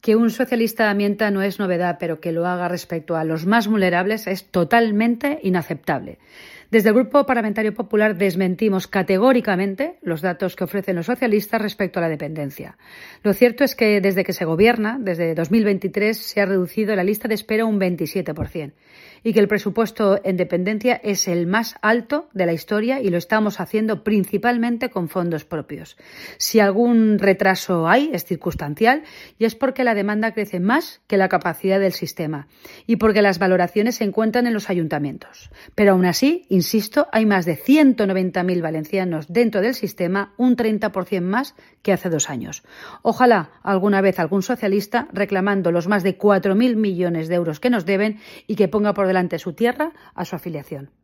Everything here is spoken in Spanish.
Que un socialista mienta no es novedad, pero que lo haga respecto a los más vulnerables es totalmente inaceptable. Desde el Grupo Parlamentario Popular desmentimos categóricamente los datos que ofrecen los socialistas respecto a la dependencia. Lo cierto es que desde que se gobierna, desde 2023, se ha reducido la lista de espera un 27% y que el presupuesto en dependencia es el más alto de la historia y lo estamos haciendo principalmente con fondos propios. Si algún retraso hay, es circunstancial y es porque la demanda crece más que la capacidad del sistema y porque las valoraciones se encuentran en los ayuntamientos. Pero aún así, insisto, hay más de 190.000 valencianos dentro del sistema, un 30% más que hace 2 años. Ojalá alguna vez algún socialista reclamando los más de 4.000 millones de euros que nos deben y que ponga por delante su tierra a su afiliación.